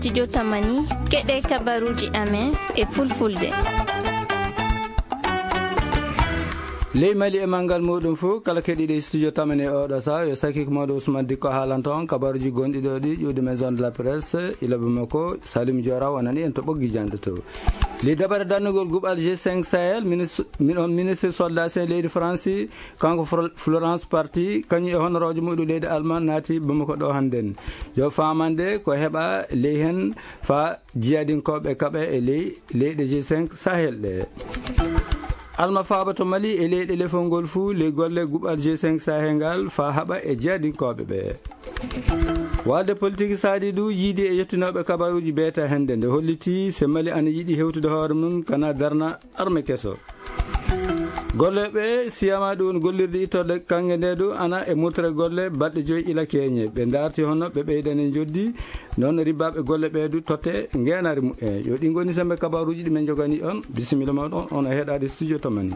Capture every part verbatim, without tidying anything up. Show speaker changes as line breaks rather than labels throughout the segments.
studio Tamani keɗe kabaruji amen e fulfulde.
ley mali e mangal muɗum fo kala keɗiɗe studio Tamani e oɗo sa yo sakiko moɗo Ousmane Dikko haalanto on kabaruji gonɗi ɗo ɗi ƴewde maison de la presse ilabe makko Salim Diora wonani en to ɓoggi jande to li dabare dannugol guɓal G cinq Sahel ministre ministre soldat en leydi France kanko Florence Party kañum e honorojo muɗum leydi Allemagne naati Bamako ɗo hannden yo famande ko heɓa ley hen fa jiyadinkoɓe kaɓe e ley leyɗe G cinq Sahel ɗe alma faaba to Mali e leyɗe lefol fuu ley golle guɓal G cinq Sahel ngal fa haɓa e jeyadinkoɓe ɓe walde politique saadi du yiidi e yettinoɓe kabaruji beeta hende nde holliti se Mali ana yiiɗi hewtude hoore mum kana darna arme keso golleɓe siyama ɗum gollirde ittorde kange nde du ana e murtere golle balɗe joyi ila keñe ɓe darti hono ɓe ɓeydane joddi noon ribbaɓe golle ɓeedu totte ngenari mu'en yo ɗi goni sembe kabaruji ɗi men jogani on bisimilla maɗon on a heeɗade studio Tamani.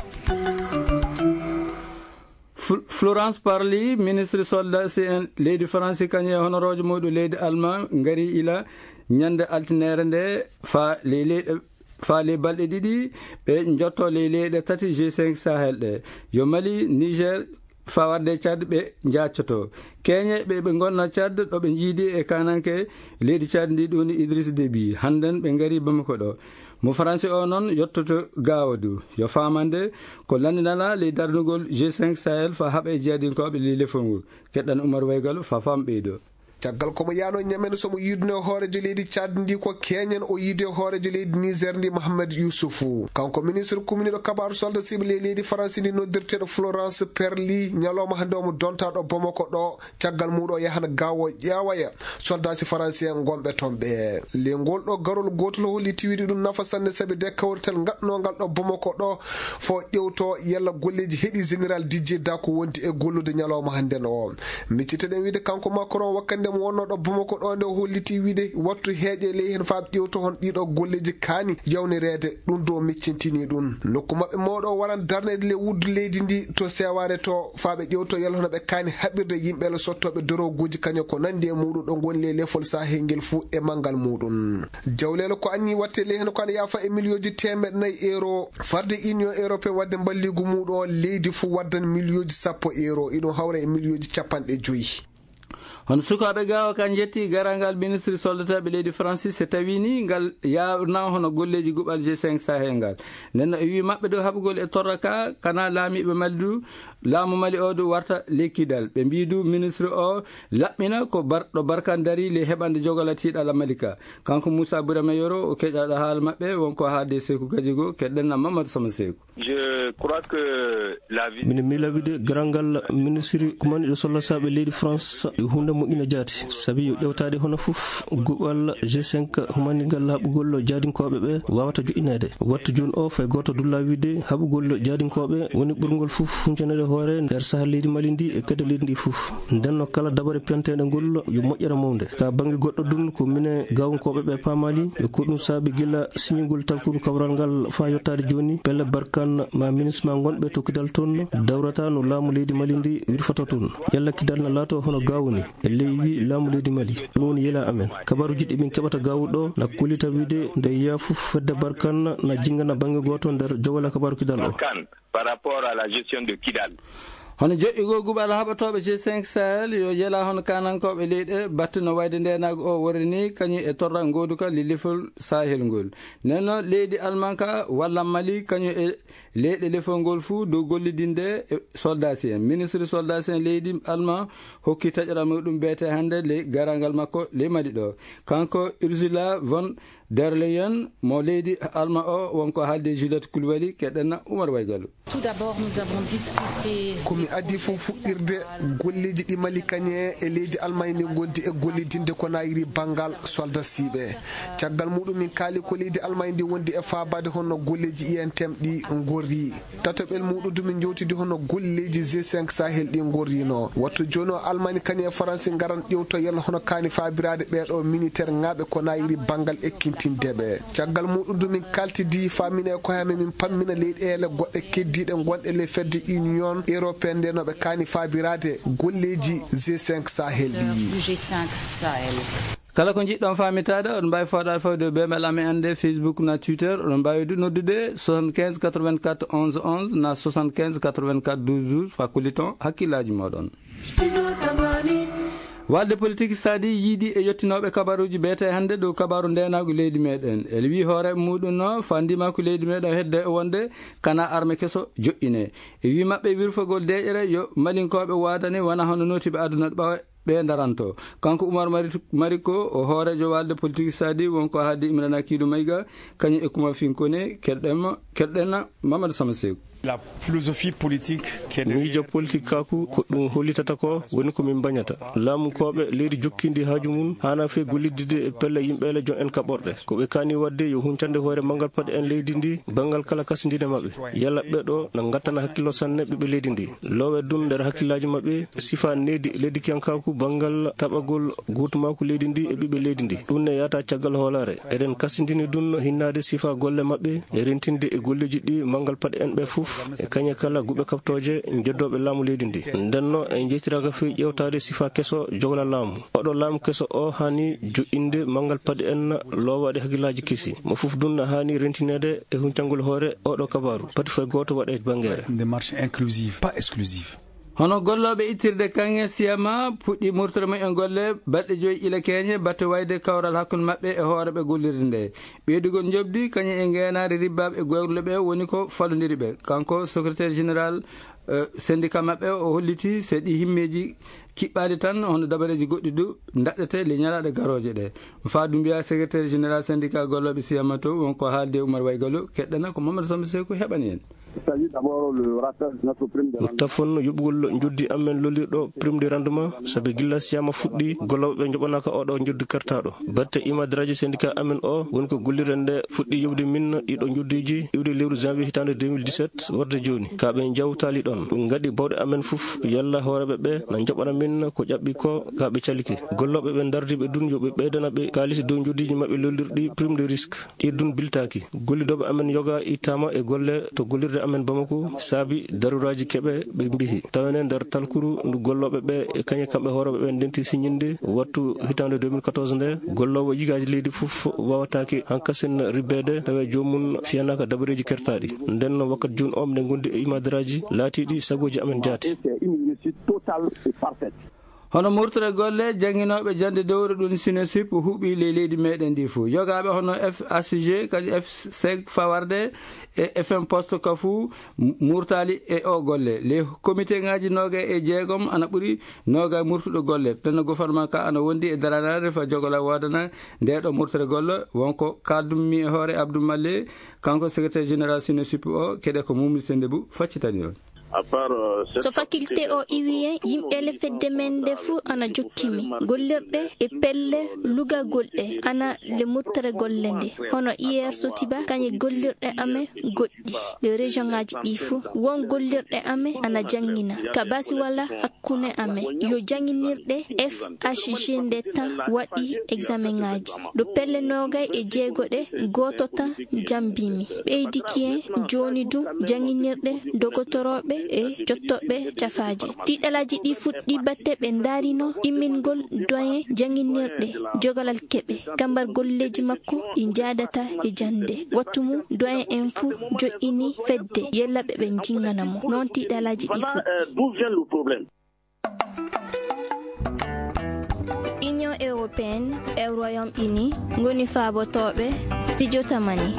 Florence Parly ministre soldat en leydi France kañum e honorojo muɗum leydi Allemagne ngari ila ñande altinere nde fa ley leyɗe fa ley balɗe ɗiɗi ɓe jotto ley leyɗe tati G cinq Sahel ɗe yo Mali Niger fa wadde Tchad ɓe jaccoto keñe ɓe ɓe gonna Tchad ɗo ɓe jiidi e kananke leydi Tchad ndi ɗum Idriss Déby hannden ɓe ngari Bamako ɗo mo français o noon yettoto gawadu yo famande ko landinala ley darnugol G cinq Sahel fa haɓa e jeyadinkoɓe ley lefol ngol keɗɗan Oumar Waygal fa fam ɓeydo
caggal komo yano ñamen somo yidne hoorejo leydi Tchad ndi ko keñen o yiide hoorejo leydi Niger ndi Mohamed Youssoufou kanko ministre communiɗo kabaru solde sible leydi France ndi noddirteɗo Florence Parly ñalawma hande omo dontaɗo Bamako ɗo caggal muɗo yahana gawo ƴewaya soldat français en gonɓe toon ɓe lengol ɗo garol gotol holli tiwiɗi ɗum nafa sanne saabi de kawrital gaɗnogal ɗo Bamako ɗo fo ƴewto yalla golleji heeɗi général Didier Dako wonti e gollude ñalawma hande o micciteɗen wiide kanko Macron wakkande mo wonno ɗo Bamako ɗo nde holliti wiide wattu heeƴe ley hen fa ƴewto hon ɗiɗo golleji kaani yawnirede ɗum do miccintini ɗum nokku mabɓe mawɗo waran darnede le wuddu leydi ndi to seware to faaɓe ƴewto yalla hono ɓe kaani haɓirde yimɓe le sottoɓe doroguji kañum ko nandi e muɗum ɗo goni le lefol sahel ngel fuu e mangal muɗum jawlelo ko anni watte ley hen ko ana yafa e millioji temeɗe nayyi euro farde union européen wadde balligu muɗum leydi fuu waddan millioji sappo euro iɗum hawra e millioji capanɗe joyyi
hono sukaɓe gawa kan jetti garangal ministre soldataɓe leydi France so tawi ni ngal yawna hono golleji guɓal G cinq Sahel ngal nenno e wi mabɓe ɗo haɓugol e torraka kana laamiɓe Mali du laamu Mali o du warta lekkidal ɓe mbidu ministre o laɓɓina ko barɗo barkan dari le heɓande jogala tiɗala Malika kanko Moussa Bourama Yoro o keƴaɗo haala mabɓe wonko haade Sékou Gadjigo keɗɗenna Mamadou Sama Sékou.
Je crois que la vie
min milawide garangal ministre kumaniɗo sollasaɓe leydi France hunde moƴƴina jaati sabi yo ƴewtade hono fof guɓal G cinq humanigal haɓugol jadinkoɓe ɓe wawata joƴinede wattu joni o fay goto dulla wiide haɓugol jadinkoɓe woni ɓurgol fof huncanede hoore nder sahel leydi Mali ndi e kadi leydi ndi fof ndenno kala dabare penteɗe ngol yo moƴƴere mawde ka banggue goɗɗo dun ko mine gawnkoɓe ɓe pamali e ko ɗum saabi guila siñugol talkuɗo kawral ngal fa yettade joni pelle barkan ma ministre ma gonɓe tokkidal toon dawrata no laamu leydi Mali ndi wirfata toon yalla kidal na laato hono gawni e leydi laamu leydi Mali ɗum woni yela amen kabaruji ɗi min keɓata gawuɗo na kullita wiide nde yiya fof fedde barkan na jingana banggue goto nder jogole kabaru kidal o
par rapport à la gestion de Kidal.
hono joƴƴigol guɓal haɓatoɓe G cinq Sahel yo yela hono kanankoɓe leyɗe batte no wayde ndenago o wori ni kañum e torra goduka lelifol Sahel ngol nenno leydi Allemagne ka walla Mali kañum e leyɗe lefol ngol fuu dow gollidinde e soldat en ministre soldat en leydi Allemagne hokki taƴoral muɗum beete hande le garangal makko ley Mali ɗo kanko Ursula von der Leyen mo leydi Allemagne o wonko haalde Juliette Coulibaly keɗenna Oumar Waygalou.
Tout d'abord nous avons discuté
komi adi fof fuɗɗirde golleji ɗi Mali kañe e leydi Allemagne ndi gondi e gollidinde ko nayiri bangal soldat siɓe caggal muɗum min kaali ko leydi Allemagne ndi wondi e fabade hono golleji I N T M ɗi gorri tatoɓel muɗum dumin jewtidi hono golleji G cinq Sahel ɗi gorrino wattu joni o Allemagne kañe e France garan ƴewto yalla hono kaani fabirade ɓeɗo militaire ŋaɓe ko nayiri bangal ekkintindeɓe caggal muɗum dumin kaltidi famine ko hame min pammina leyɗele goɗɗe keddiɗe gonɗe le fedde union européenne nde noɓe kaani fabirade golleji G cinq Sahel ɗi.
kala ko jiɗɗon famitade oɗon mbawi fawɗade fawde bemel amen ande Facebook na Twitter oɗon mbawi noddude soixante-quinze quatre-vingt-quatre onze onze na soixante-quinze quatre-vingt-quatre douze douze fakkuliton hakkillaji moɗon. walde politique sadi yiidi e yettinoɓe kabaruji beete hande dow kabaru ndenagu leydi meɗen ele wi hoore muɗum no fandima ko leydi meɗen hedde e wonde kana arme keso joƴƴine e wi mabɓe wirfogol deƴere yo malinkoɓe wadani wona hono notiɓe aduna ɓawa ɓe daranto kanko Oumar Mariko o hoorejo walde politique sadi wonko haadi Imrana Kiiɗo Mayiga kañum e Kuma Finkone keɗɗen keɗɗen Mamadou Sama Sekou.
La philosophie politique
miijo politique kaku ko ɗum hollitata ko woni ko min bañata laamukoɓe leydi jokkindi haaju mum hana fe golliddide e pelle yimɓele jon en kaɓorɗe ko ɓe kani wadde yo huncande hoore mangal paɗe en leydi ndi bangal kala kasindine mabɓe yalla ɓeɗo na gattana hakkillo sanne ɓiɓe leydi ndi lowe ɗum nder hakkillaji mabɓe sifa nedi leydi kiyankaku bangal taɓagol gutumaku leydi ndi e ɓiɓe leydi ndi ɗum ne yata caggal hoolare eɗen kasindini ɗum hinnade sifa golle mabɓe e rentinde e golleji ɗi mangal paɗe en ɓe fof e kañe kala guɓe kaptoje jeddoɓe laamu leydi ndi ndenno en jettiraka fi ƴewtade sifa keso jogla laamu oɗo laamu keso o hani joƴƴinde mangal paɗe en lowaɗe hakkillaji kesi mo fof dunna hani rentinede e huncangol hoore oɗo kabaru pati fay goto waɗe bangere
démarche inclusive pas exclusive.
hono golloɓe ittirde kange siyama puɗɗi murtere mumen golle balɗe joyi ila keñe batte wayde kawral hakkude mabɓe e hooreɓe gollirde nde ɓeydugol jobdi kañum e ngenade ribbaɓe e goyrle ɓe woni ko fallodiri ɓe kanko secrétaire général uh, syndicat mabɓe o holliti se ɗi himmeji kiɓɓade tan hono dabareji goɗɗi du daɗɗete le ñalaɗe garoje ɗe faadu mbiya secrétaire général syndicat golloɓe siyama to wonko haalde Oumar Waygalou keɗɗana ko Mamadou Samba Sekou heɓani en.
tafon yuɓugol juddi amen lolirɗo prime de rendement saabi gilla siyama fuɗɗi golloɓe ɓe joɓanaka oɗo juddi kartaɗo batte imadraji syndicat amen o woni ko gollirde nde fuɗɗi yobde min ɗiɗo juddiji iwde lewru janvier hitande deux mille dix-sept worde joni kaɓe jawtali ɗon ɗum gaɗi bawɗe amen foof yalla hooreɓe ɓe na joɓana min ko ƴaɓɓi ko kaɓe caliki golloɓe ɓe dardiɓe dun yoɓe ɓeydanaɓe kalis dow juddiji mabɓe lollirɗi prime de risque ɗi dun biltaki gollidoɓe amen yoga ittama e golle to gollirde amen Bamako saabi daruraji keɓe ɓe mbihi tawene nder talkuru ndu golloɓe ɓe e kañe kamɓe hooreɓe ɓe ndenti siñinde wattu hitande deux mille quatorze nde gollowo jigaji leydi fof wawataki hankasen ribbede tawe jomum fiyanaka dabareji kertaɗi nden wakkat joni o nde gondi e imadiraji laatiɗi sagoji amen jaati.
hono murtere golle jangguinoɓe jande dowre ɗum sinosip huuɓi le leydi meɗen ndi fo yogaɓe hono F H G kañum F seg fawarde e F M poste kafu murtali e o golle les comité ngaji noga e jeegom ana ɓuuri noga murtuɗo golle tanno gouvernement ka ana wondi e daranade fa jogola wodana ndeɗo murtere golle wonko kaldummi e hoore Abdou Malle kanko secrétaire général sinosip o keɗe ko Mumli Sendebou faccitani on.
so faculté o iwi yimɓele fedde men nde fuu ana jokkimi gollirɗe e pelle lugagol ɗe ana le murtere golle nde hono hier sotiba kañe gollirɗe amen goɗɗi le région ngaji ɗi fuu won gollirɗe amen ana jangina ka basi walla hakkune amen yo janginirɗe F H G nde tan waɗi examen ngaji ɗo pelle nogay e jeegoɗe goto tan jambimi ɓeydiki en joni dum janginirɗe dogotoroɓe e jottoɓe cafaji tiɗalaji ɗi fuɗɗi batte ɓe darino immingol doyen janginirɗe jogalal keɓe gambar golleji makko ɗi jadata e jande wattu mum doyen en fuu joƴini fedde yellaɓe ɓe jinganamo non tiɗalaji ɗi fuɗɗi. Union européenne e Royaume-Uni ngoni faabotoɓe studio tamani.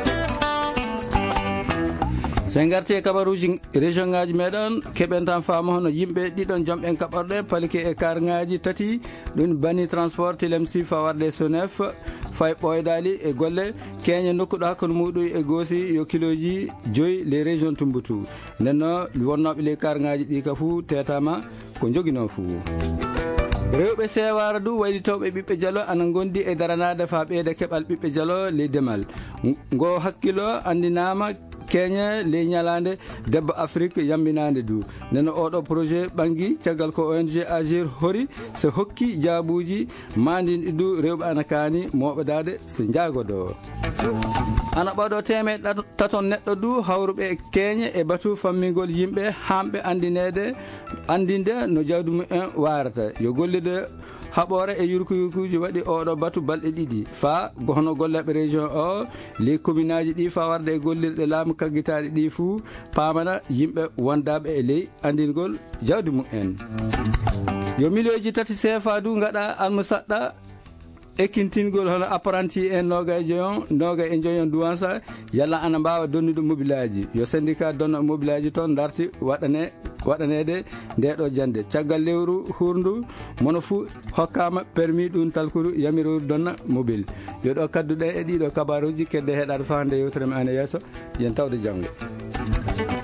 sen garti e kabaruji région ngaji meɗon keɓen tan faama hono yimɓe ɗiɗon jomɓen kaɓorɗe palike e kar ngaji tati ɗum bani transport tilemsi fawarde sonef fay ɓoydali e golle keñe nokkuɗo hakkude muɗum e goosi yo kiloji joyi les région Tumboutou nenno wonnoɓe les kar ngaji ɗi ka fou tetama ko joguino fou rewɓe sewara du waylitoɓe ɓiɓɓe dialo ana gondi e daranade fa ɓeyda keɓal ɓiɓɓe dialo les demal ngo hakkilo andinama keña le ñalande debbo Afrique yambinande du neno oɗo projet ɓangui caggal ko O N G agir hori so hokki jaabuji mandinɗi du rewɓe ana kaani moɓedade so jaagodo ana ɓaɗo teme taton neɗɗo du hawruɓe keñe e batu fammigol yimɓe hamɓe andinede andinde no jawdi mumen warata yo gollide haɓore e yurkuyurkuji waɗi oɗo batu balɗe ɗiɗi fa hono golleɓe région o les commune aji ɗi fa warde e gollirɗe laamu kaggitaɗe ɗi fuu pamana yimɓe wondaɓe e ley andingol jawdi mumen. yo milioji tati sefa du gaɗa almu saɗɗa ekkintingol hono apprenti en noga e joyon noga e joyon duwansa yalla ana mbawa donnude mobilaji yo syndicat donna mobilaji toon darti waɗane waɗanede ndeɗo jande caggal lewru hurndu mono fuu hokkama permis ɗum talkudu yamiru donna mobile yoɗo kadduɗe e ɗiɗo kabaruji kedde heɗade fande yewtere me ane yesso yen tawde janggo.